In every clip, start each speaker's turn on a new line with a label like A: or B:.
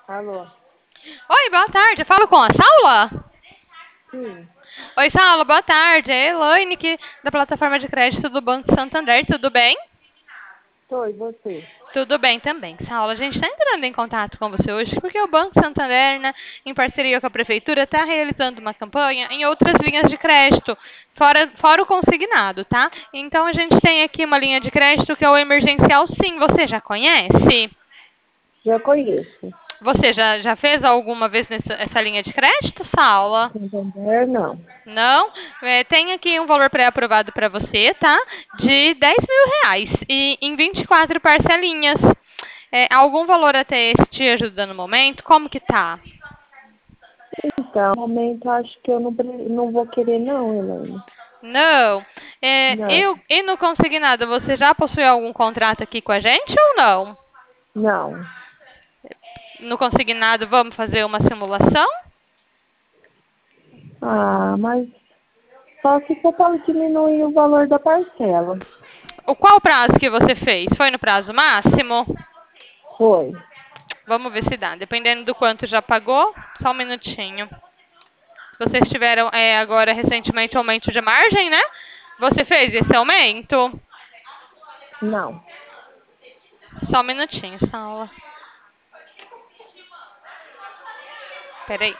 A: Alô?
B: Oi, boa tarde. Eu falo com a Saula?
A: Sim.
B: Oi, Saula, boa tarde. É a Elaine aqui da plataforma de crédito do Banco Santander. Tudo bem?
A: Tô, e você?
B: Tudo bem também. Saula, a gente está entrando em contato com você hoje porque o Banco Santander, né, em parceria com a Prefeitura, está realizando uma campanha em outras linhas de crédito, fora o consignado, tá? Então a gente tem aqui uma linha de crédito que é o emergencial Sim. Você já conhece?
A: Já conheço.
B: Você já fez alguma vez essa linha de crédito, Saula?
A: Santander, não.
B: Não, tem aqui um valor pré-aprovado para você, tá? De R$ 10.000 e em 24 parcelinhas. Algum valor até esse te ajuda no momento? Como que tá?
A: Então, no momento, acho que eu não vou querer, não, Elaine.
B: Não.
A: Não,
B: E no consignado, você já possui algum contrato aqui com a gente ou não?
A: não.
B: No consignado, vamos fazer uma simulação?
A: Ah, mas só se for para diminuir o valor da parcela.
B: Qual prazo que você fez? Foi no prazo máximo?
A: Foi.
B: Vamos ver se dá. Dependendo do quanto já pagou, só um minutinho. Vocês tiveram agora recentemente aumento de margem, né? Você fez esse aumento?
A: Não.
B: Só um minutinho, Saula. Peraí.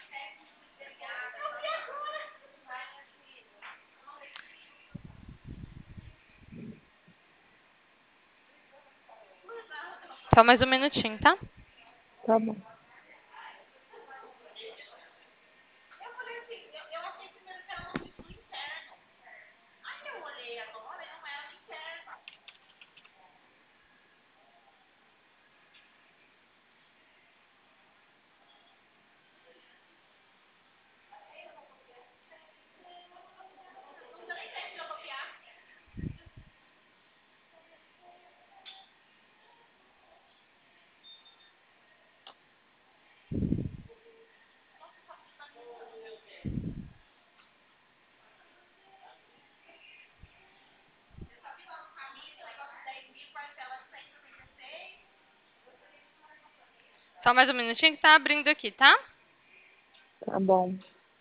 B: Só mais um minutinho, tá?
A: Tá bom.
B: Só mais um minutinho que tá abrindo aqui, tá?
A: Tá bom.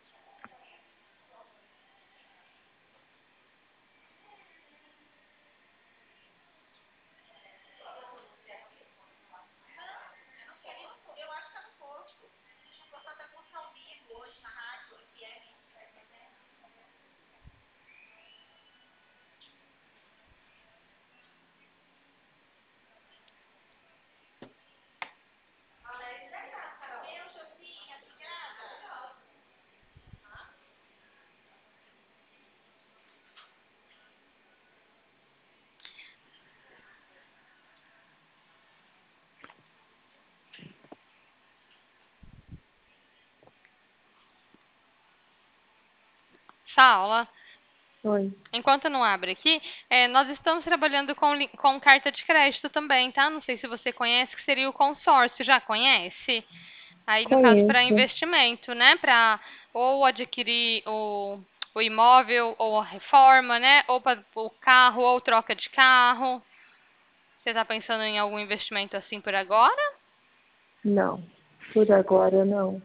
B: Saula.
A: Foi.
B: Enquanto não abre aqui, nós estamos trabalhando com carta de crédito também, tá? Não sei se você conhece, que seria o consórcio. Já conhece? Aí, no caso, para
A: Conheço.
B: investimento, né? Para ou adquirir o imóvel ou a reforma, né? Ou para o carro ou troca de carro. Você está pensando em algum investimento assim por agora?
A: Não. Por agora, não.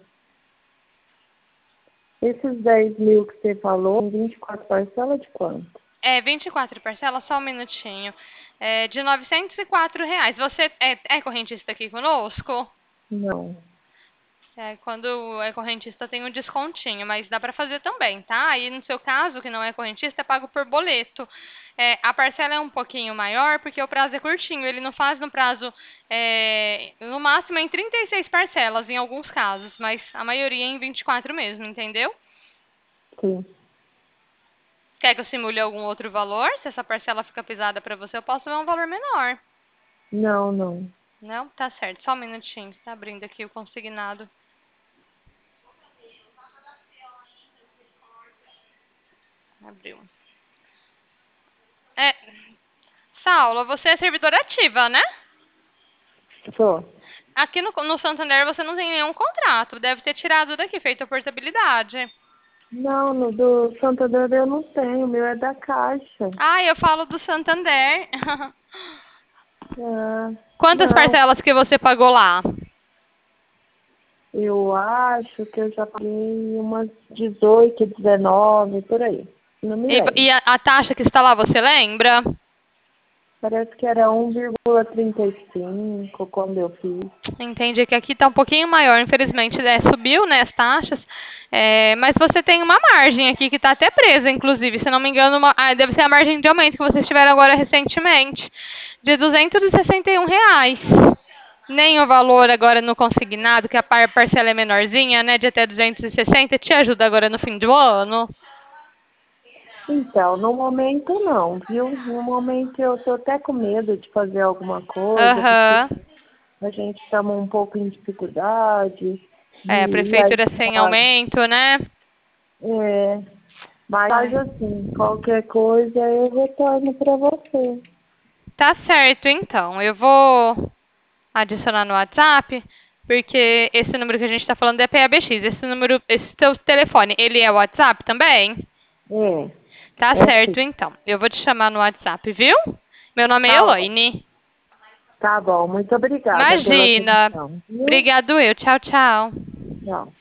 A: Esses 10.000 que você falou, em 24 parcelas de quanto?
B: 24 parcelas, só um minutinho. De R$ 904. Você é correntista aqui conosco?
A: Não.
B: Quando é correntista tem um descontinho, mas dá para fazer também, tá? Aí no seu caso, que não é correntista, é pago por boleto. A parcela é um pouquinho maior porque o prazo é curtinho. Ele não faz no prazo, no máximo em 36 parcelas em alguns casos, mas a maioria é em 24 mesmo, entendeu?
A: Sim.
B: Quer que eu simule algum outro valor? Se essa parcela fica pesada para você, eu posso ver um valor menor.
A: Não, não.
B: Não? Tá certo. Só um minutinho. Tá abrindo aqui o consignado. Abriu. É, Saula, você é servidora ativa, né?
A: Sou.
B: Aqui no Santander você não tem nenhum contrato. Deve ter tirado daqui, feito a portabilidade.
A: Não, no do Santander eu não tenho, o meu é da Caixa.
B: Ah, eu falo do Santander.
A: Ah,
B: Quantas
A: não,
B: parcelas que você pagou lá?
A: Eu acho que eu já paguei umas 18, 19, por aí. Não me lembro.
B: E a taxa que está lá, você lembra?
A: Parece que era 1,35 quando eu fiz.
B: Entendi que aqui está um pouquinho maior, infelizmente, subiu, né, as taxas, mas você tem uma margem aqui que está até presa, inclusive, se não me engano, deve ser a margem de aumento que vocês tiveram agora recentemente, de R$ 261. Nem o valor agora no consignado, que a parcela é menorzinha, né, de até 260, te ajuda agora no fim do ano?
A: Então, no momento não, viu? No momento eu tô até com medo de fazer alguma coisa, porque
B: Aham.
A: a gente está um pouco em dificuldade.
B: A
A: E aí,
B: prefeitura sem aumento, né?
A: é, mas
B: Ai.
A: assim, qualquer coisa eu retorno para você.
B: Tá certo, então. Eu vou adicionar no WhatsApp, porque esse número que a gente está falando é PABX. Esse número, esse seu telefone, ele é o WhatsApp também?
A: É,
B: Tá
A: é sim.
B: certo, então. Eu vou te chamar no WhatsApp, viu? Meu nome é
A: Tá bom.
B: Elaine.
A: Tá bom, muito obrigada pela
B: Imagina.
A: atenção, viu?
B: Obrigado eu. Tchau, tchau.
A: Tchau.